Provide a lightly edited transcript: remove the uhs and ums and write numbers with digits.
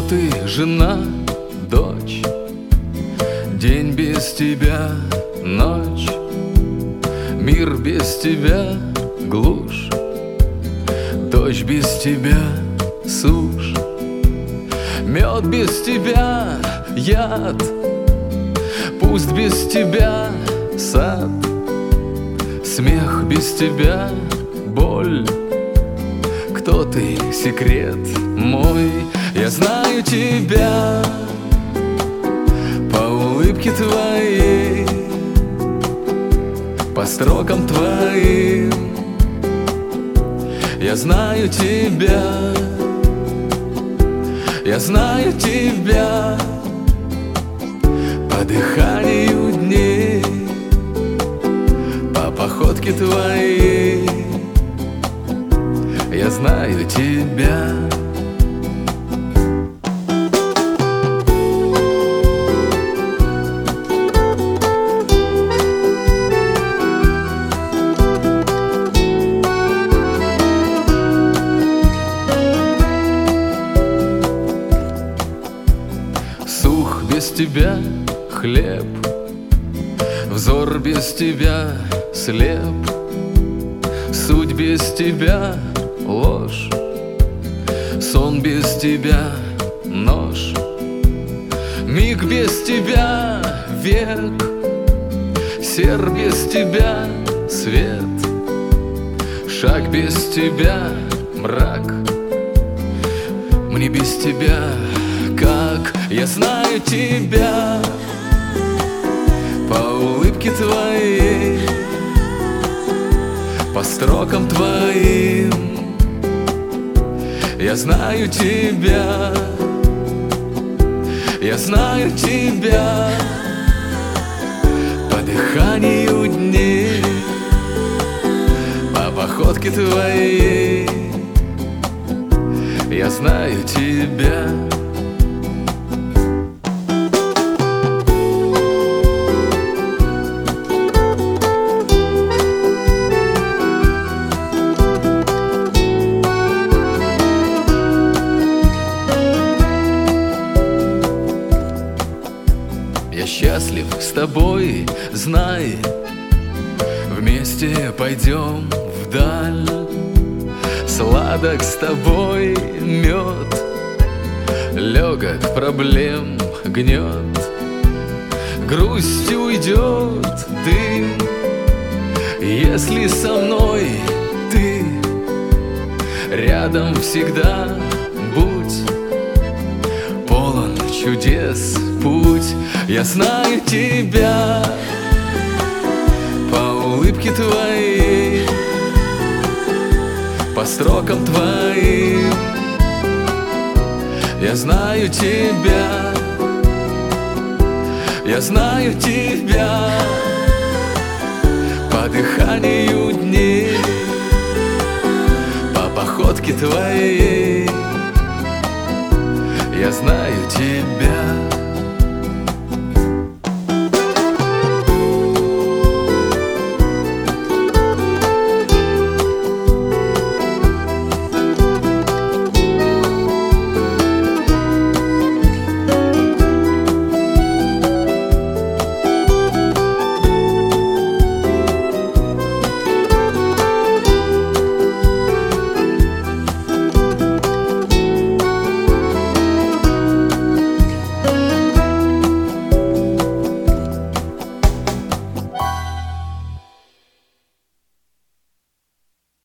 Кто ты, жена, дочь? День без тебя, ночь, мир без тебя, глушь, дождь без тебя, сушь, мед без тебя, яд, пусть без тебя, сад, смех без тебя, боль. Кто ты, секрет мой? Я знаю тебя по улыбке твоей, по строкам твоим. Я знаю тебя, я знаю тебя по дыханию дней, по походке твоей. Я знаю тебя. Сух без тебя хлеб, взор без тебя слеп, суть без тебя ложь, сон без тебя нож, миг без тебя век, сер без тебя свет, шаг без тебя мрак. Мне без тебя как? Я знаю тебя по улыбке твоей, по строкам твоим. Я знаю тебя, я знаю тебя по дыханию дней, по походке твоей. Я знаю тебя. Я счастлив с тобой, знай, вместе пойдем вдаль. Сладок с тобой мед, легок проблем гнет, грусть уйдет дым, если со мной ты, рядом всегда будь. Полон чудес путь. Я знаю тебя по улыбке твоей, по строкам твоим. Я знаю тебя, я знаю тебя по дыханию дней, по походке твоей.